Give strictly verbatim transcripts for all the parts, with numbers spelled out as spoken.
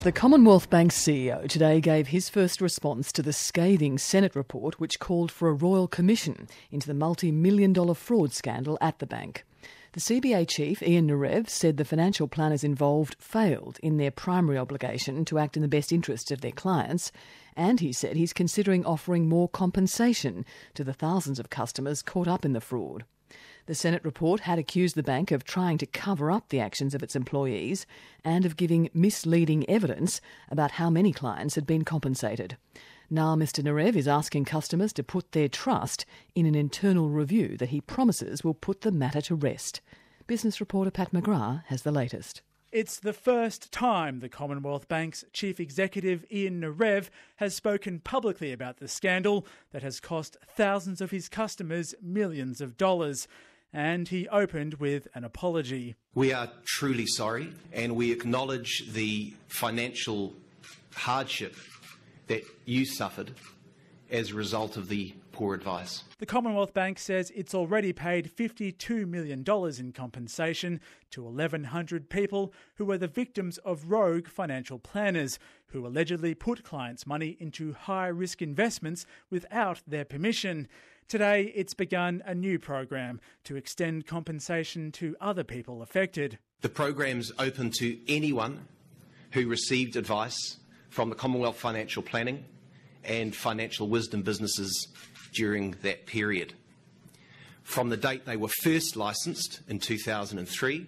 The Commonwealth Bank C E O today gave his first response to the scathing Senate report which called for a royal commission into the multi-million dollar fraud scandal at the bank. The C B A chief, Ian Narev, said the financial planners involved failed in their primary obligation to act in the best interest of their clients, and he said he's considering offering more compensation to the thousands of customers caught up in the fraud. The Senate report had accused the bank of trying to cover up the actions of its employees and of giving misleading evidence about how many clients had been compensated. Now Mr Narev is asking customers to put their trust in an internal review that he promises will put the matter to rest. Business reporter Pat McGrath has the latest. It's the first time the Commonwealth Bank's chief executive, Ian Narev, has spoken publicly about the scandal that has cost thousands of his customers millions of dollars. And he opened with an apology. We are truly sorry, and we acknowledge the financial hardship that you suffered as a result of the poor advice. The Commonwealth Bank says it's already paid fifty-two million dollars in compensation to eleven hundred people who were the victims of rogue financial planners who allegedly put clients' money into high-risk investments without their permission. Today, it's begun a new program to extend compensation to other people affected. The program's open to anyone who received advice from the Commonwealth Financial Planning and Financial Wisdom businesses during that period. From the date they were first licensed in two thousand three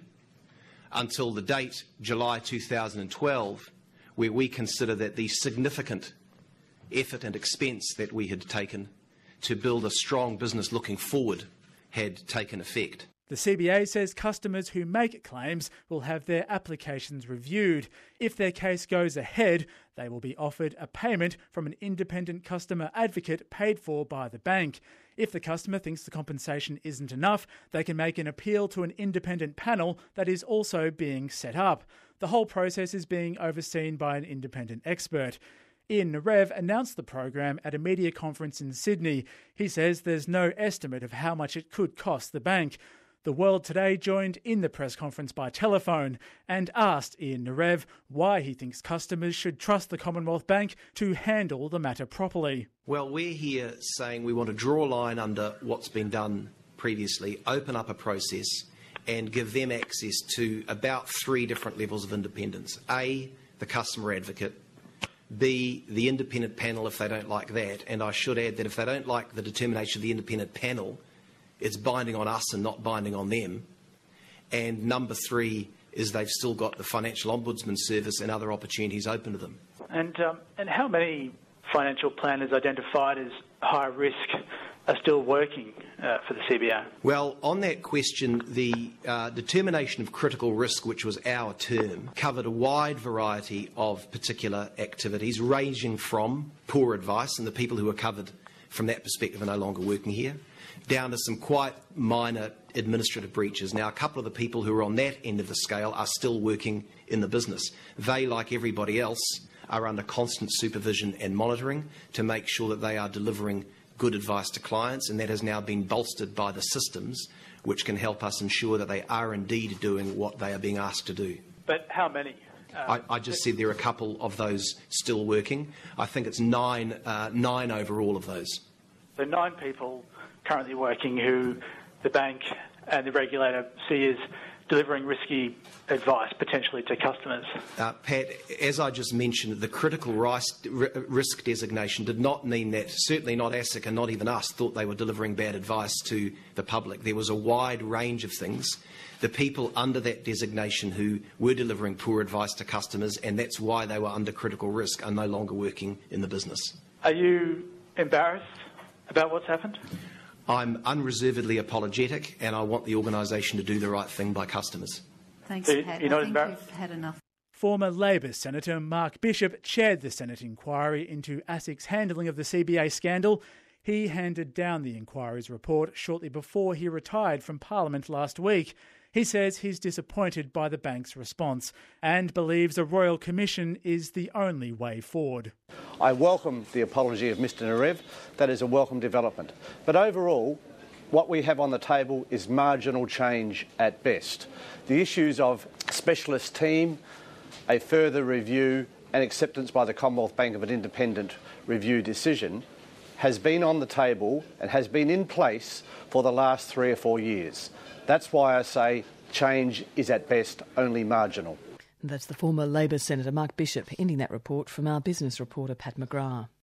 until the date July two thousand twelve, where we consider that the significant effort and expense that we had taken to build a strong business looking forward had taken effect. The C B A says customers who make claims will have their applications reviewed. If their case goes ahead, they will be offered a payment from an independent customer advocate paid for by the bank. If the customer thinks the compensation isn't enough, they can make an appeal to an independent panel that is also being set up. The whole process is being overseen by an independent expert. Ian Narev announced the program at a media conference in Sydney. He says there's no estimate of how much it could cost the bank. The World Today joined in the press conference by telephone and asked Ian Narev why he thinks customers should trust the Commonwealth Bank to handle the matter properly. Well, we're here saying we want to draw a line under what's been done previously, open up a process and give them access to about three different levels of independence. A, the customer advocate. B, the independent panel if they don't like that. And I should add that if they don't like the determination of the independent panel, it's binding on us and not binding on them. And number three is they've still got the Financial Ombudsman Service and other opportunities open to them. And, um, and how many financial planners identified as high risk are still working uh, for the C B A? Well, on that question, the uh, determination of critical risk, which was our term, covered a wide variety of particular activities, ranging from poor advice, and the people who were covered from that perspective are no longer working here, down to some quite minor administrative breaches. Now, a couple of the people who are on that end of the scale are still working in the business. They, like everybody else, are under constant supervision and monitoring to make sure that they are delivering good advice to clients, and that has now been bolstered by the systems which can help us ensure that they are indeed doing what they are being asked to do. But how many? I, I just said there are a couple of those still working. I think it's nine, uh, nine overall of those. So nine people currently working who the bank and the regulator see as delivering risky advice potentially to customers. Uh, Pat, as I just mentioned, the critical risk designation did not mean that, certainly not ASIC and not even us, thought they were delivering bad advice to the public. There was a wide range of things. The people under that designation who were delivering poor advice to customers, and that's why they were under critical risk, are no longer working in the business. Are you embarrassed about what's happened? I'm unreservedly apologetic, and I want the organisation to do the right thing by customers. Thanks, So Pat. you're I not think embarrassed? we've had enough. Former Labor Senator Mark Bishop chaired the Senate inquiry into ASIC's handling of the C B A scandal. He handed down the inquiry's report shortly before he retired from Parliament last week. He says he's disappointed by the bank's response and believes a royal commission is the only way forward. I welcome the apology of Mr Narev. That is a welcome development. But overall, what we have on the table is marginal change at best. The issues of specialist team, a further review and acceptance by the Commonwealth Bank of an independent review decision has been on the table and has been in place for the last three or four years. That's why I say change is at best only marginal. That's the former Labor Senator Mark Bishop ending that report from our business reporter Pat McGrath.